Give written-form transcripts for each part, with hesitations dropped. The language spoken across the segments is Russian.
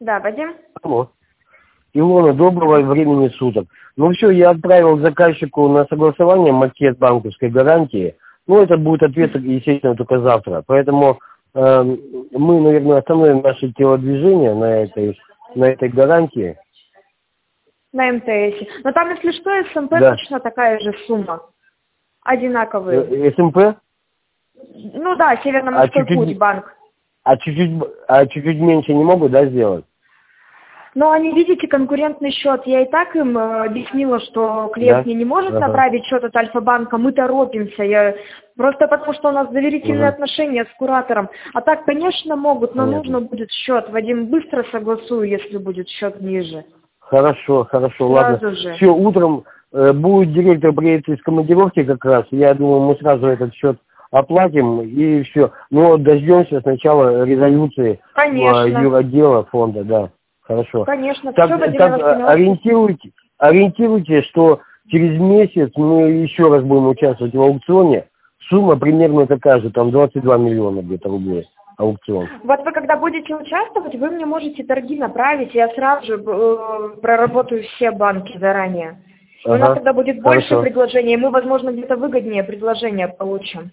Да, Вадим? Алло. Илона, доброго времени суток. Ну все, я отправил заказчику на согласование макет банковской гарантии. Ну, это будет ответ, естественно, только завтра. Поэтому мы, наверное, остановим наше телодвижение на этой гарантии. На МТС. Но там, если что, СМП Да. точно такая же сумма. Одинаковые. СМП? Ну да, Северно-Морской путь, банк. А чуть-чуть меньше не могут, да, сделать? Но они, видите, конкурентный счет. Я и так им объяснила, что клиент мне не может направить счет от Альфа-банка. Мы торопимся. Просто потому, что у нас доверительные отношения с куратором. А так, конечно, могут, но нужно будет счет. Вадим, быстро согласую, если будет счет ниже. Хорошо, ладно. Же. Все, утром будет директор приедет из командировки как раз. Я думаю, мы сразу этот счет оплатим и все. Но дождемся сначала резолюции юротдела фонда, да. Хорошо. Конечно. Так, ориентируйте, что через месяц мы еще раз будем участвовать в аукционе. Сумма примерно такая же, там 22 миллиона где-то рублей аукцион. Вот вы когда будете участвовать, вы мне можете торги направить, я сразу же проработаю все банки заранее. У нас тогда будет больше предложений, мы, возможно, где-то выгоднее предложения получим.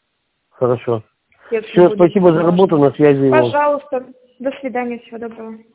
Хорошо. Все, спасибо за работу, на связи. Пожалуйста. До свидания, всего доброго.